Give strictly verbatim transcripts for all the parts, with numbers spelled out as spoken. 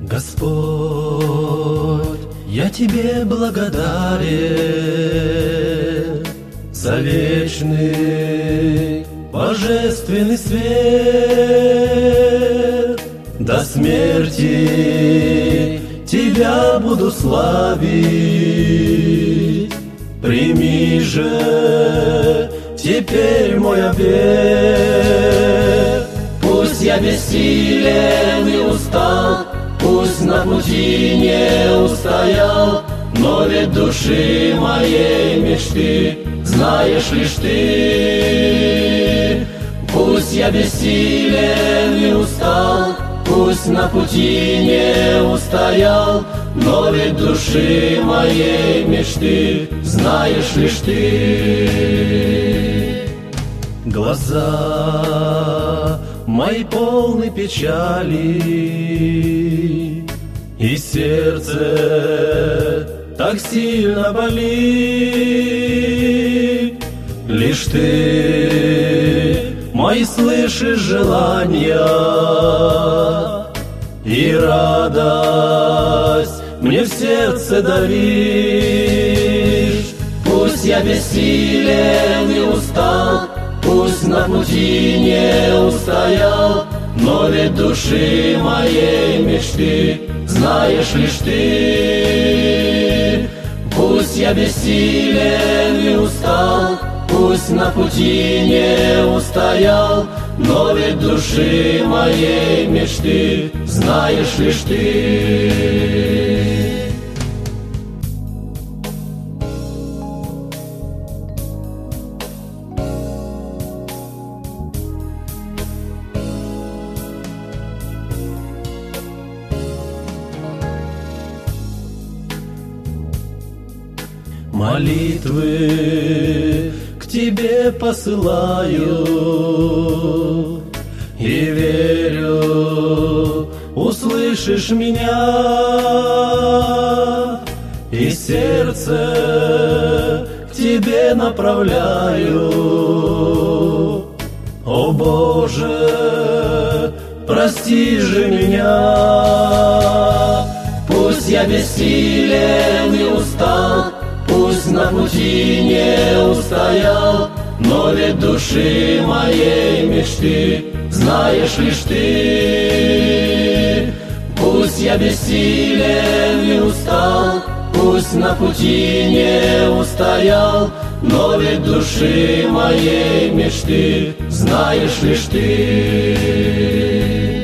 Господь, я Тебе благодарен за вечный божественный свет. До смерти Тебя буду славить, прими же теперь мой обет. Пусть я бессилен и устал, пусть на пути не устоял, но ведь души моей мечты знаешь лишь Ты. Пусть я бессилен и устал, пусть на пути не устоял, но ведь души моей мечты знаешь лишь Ты. Глаза мои полны печали, и сердце так сильно болит. Лишь Ты мои слышишь желания, и радость мне в сердце даришь. Пусть я бессилен и устал, пусть на пути не устоял, но ведь души моей мечты знаешь лишь Ты. Пусть я бессилен и устал, пусть на пути не устоял, но ведь души моей мечты знаешь лишь Ты. Молитвы к Тебе посылаю и верю, услышишь меня, и сердце к Тебе направляю. О Боже, прости же меня. Пусть я бессилен и устал, пусть на пути не устоял, но ведь души моей мечты знаешь лишь Ты. Пусть я бессилен и устал, пусть на пути не устоял, но ведь души моей мечты знаешь лишь Ты.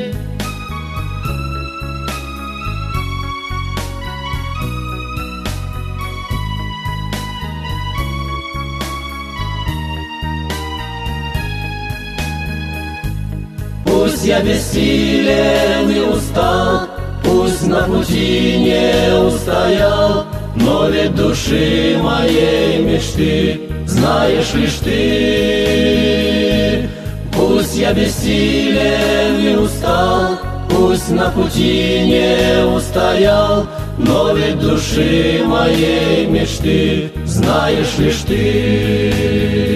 Пусть я бессилен и устал, пусть на пути не устоял, но ведь души моей мечты знаешь лишь Ты. Пусть я бессилен и устал, пусть на пути не устоял, но ведь души моей мечты знаешь лишь Ты.